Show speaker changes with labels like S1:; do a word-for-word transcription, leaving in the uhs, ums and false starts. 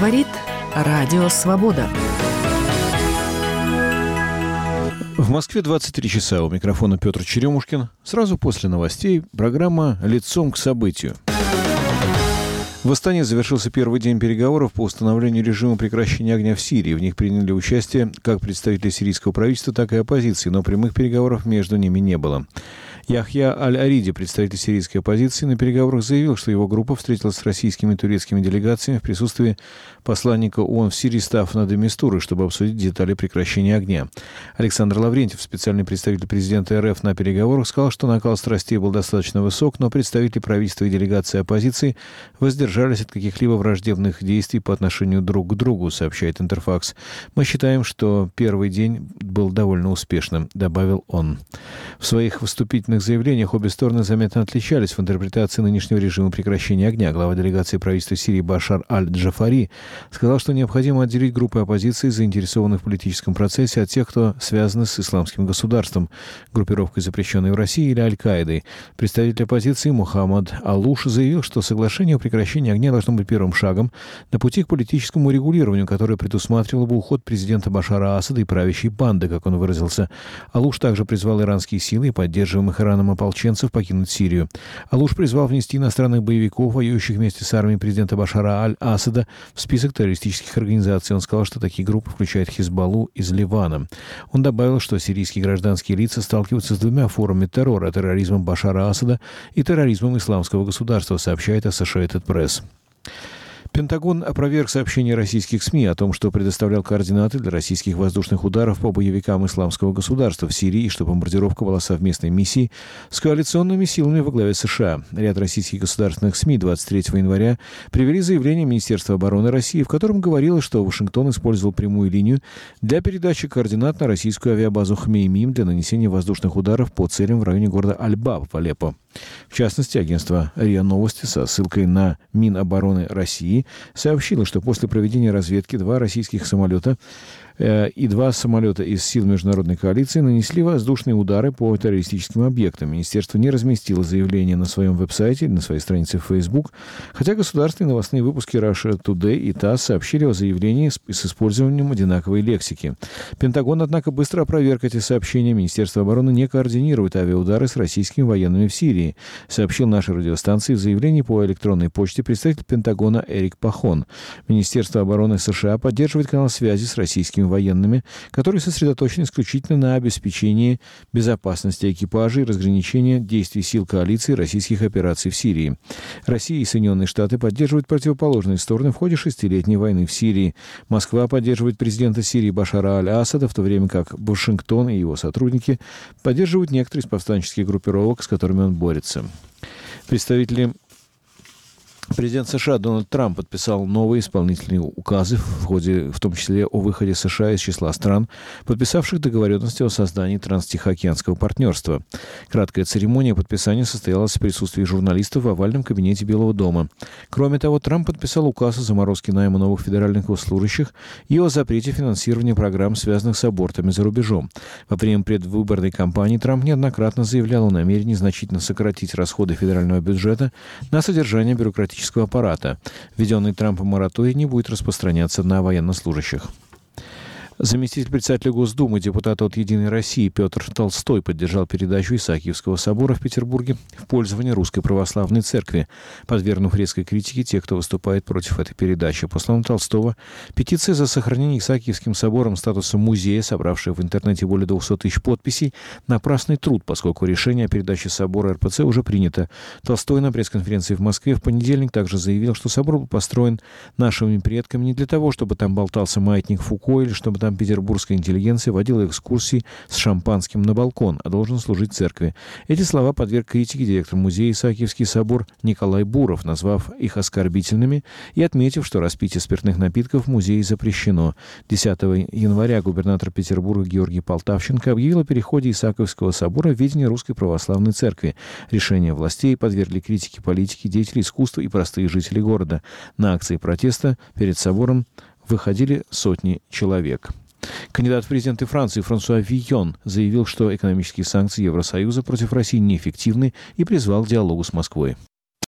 S1: Говорит Радио Свобода.
S2: В Москве двадцать три часа. У микрофона Петр Черемушкин. Сразу после новостей программа «Лицом к событию». В Астане завершился первый день переговоров по установлению режима прекращения огня в Сирии. В них приняли участие как представители сирийского правительства, так и оппозиции, но прямых переговоров между ними не было. Яхья Аль-Ариди, представитель сирийской оппозиции, на переговорах заявил, что его группа встретилась с российскими и турецкими делегациями в присутствии посланника ООН в Сирии Стаффана де Мистуры, чтобы обсудить детали прекращения огня. Александр Лаврентьев, специальный представитель президента РФ на переговорах, сказал, что накал страстей был достаточно высок, но представители правительства и делегации оппозиции воздержались от каких-либо враждебных действий по отношению друг к другу, сообщает Интерфакс. «Мы считаем, что первый день был довольно успешным», — добавил он. В своих выступительных заявлениях обе стороны заметно отличались в интерпретации нынешнего режима прекращения огня. Глава делегации правительства Сирии Башар Аль-Джафари сказал, что необходимо отделить группы оппозиции, заинтересованных в политическом процессе, от тех, кто связан с исламским государством, группировкой, запрещенной в России, или Аль-Каидой. Представитель оппозиции Мухаммад Алуш заявил, что соглашение о прекращении огня должно быть первым шагом на пути к политическому регулированию, которое предусматривало бы уход президента Башара Асада и правящей банды, как он выразился. Алуш также призвал иранские силы и поддерживаемых Ираном ополченцев покинуть Сирию. Алуш призвал внести иностранных боевиков, воюющих вместе с армией президента Башара Аль-Асада, в список террористических организаций. Он сказал, что такие группы включают Хизбаллу из Ливана. Он добавил, что сирийские гражданские лица сталкиваются с двумя формами террора – терроризмом Башара Асада и терроризмом исламского государства, сообщает Associated Press. Пентагон опроверг сообщения российских СМИ о том, что предоставлял координаты для российских воздушных ударов по боевикам исламского государства в Сирии и что бомбардировка была совместной миссией с коалиционными силами во главе США. Ряд российских государственных СМИ двадцать третьего января привели заявление Министерства обороны России, в котором говорилось, что Вашингтон использовал прямую линию для передачи координат на российскую авиабазу Хмеймим для нанесения воздушных ударов по целям в районе города Аль-Баб в Алеппо. В частности, агентство РИА Новости со ссылкой на Минобороны России сообщило, что после проведения разведки два российских самолета э, и два самолета из сил международной коалиции нанесли воздушные удары по террористическим объектам. Министерство не разместило заявление на своем веб-сайте или на своей странице в Facebook, хотя государственные новостные выпуски Russia Today и ТАСС сообщили о заявлении с, с использованием одинаковой лексики. Пентагон, однако, быстро опроверг эти сообщения. Министерство обороны не координирует авиаудары с российскими военными в Сирии, сообщил нашей радиостанции в заявлении по электронной почте представитель Пентагона Эрик Пахон. Министерство обороны США поддерживает канал связи с российскими военными, который сосредоточен исключительно на обеспечении безопасности экипажей и разграничении действий сил коалиции российских операций в Сирии. Россия и Соединенные Штаты поддерживают противоположные стороны в ходе шестилетней войны в Сирии. Москва поддерживает президента Сирии Башара Аль-Асада, в то время как Вашингтон и его сотрудники поддерживают некоторые из повстанческих группировок, с которыми он борется. Представители Президент США Дональд Трамп подписал новые исполнительные указы, в ходе, в том числе о выходе США из числа стран, подписавших договоренности о создании транстихоокеанского партнерства. Краткая церемония подписания состоялась в присутствии журналистов в овальном кабинете Белого дома. Кроме того, Трамп подписал указ о заморозке найма новых федеральных госслужащих и о запрете финансирования программ, связанных с абортами за рубежом. Во время предвыборной кампании Трамп неоднократно заявлял о намерении значительно сократить расходы федерального бюджета на содержание бюрократического аппарата. Введенный Трампом мораторий не будет распространяться на военнослужащих. Заместитель председателя Госдумы, депутат от «Единой России» Петр Толстой поддержал передачу Исаакиевского собора в Петербурге в пользование Русской Православной Церкви, подвергнув резкой критике тех, кто выступает против этой передачи. По словам Толстого, петиция за сохранение Исаакиевским собором статуса музея, собравшая в интернете более двухсот тысяч подписей, напрасный труд, поскольку решение о передаче собора эр пэ цэ уже принято. Толстой на пресс-конференции в Москве в понедельник также заявил, что собор был построен нашими предками не для того, чтобы там болтался маятник Фуко или чтобы там петербургская интеллигенция водила экскурсии с шампанским на балкон, а должен служить церкви. Эти слова подверг критике директор музея Исаакиевский собор Николай Буров, назвав их оскорбительными и отметив, что распитие спиртных напитков в музее запрещено. десятого января губернатор Петербурга Георгий Полтавченко объявил о переходе Исаакиевского собора в ведение Русской Православной Церкви. Решение властей подвергли критике политики, деятели искусства и простые жители города. На акции протеста перед собором выходили сотни человек. Кандидат в президенты Франции Франсуа Фийон заявил, что экономические санкции Евросоюза против России неэффективны и призвал к диалогу с Москвой.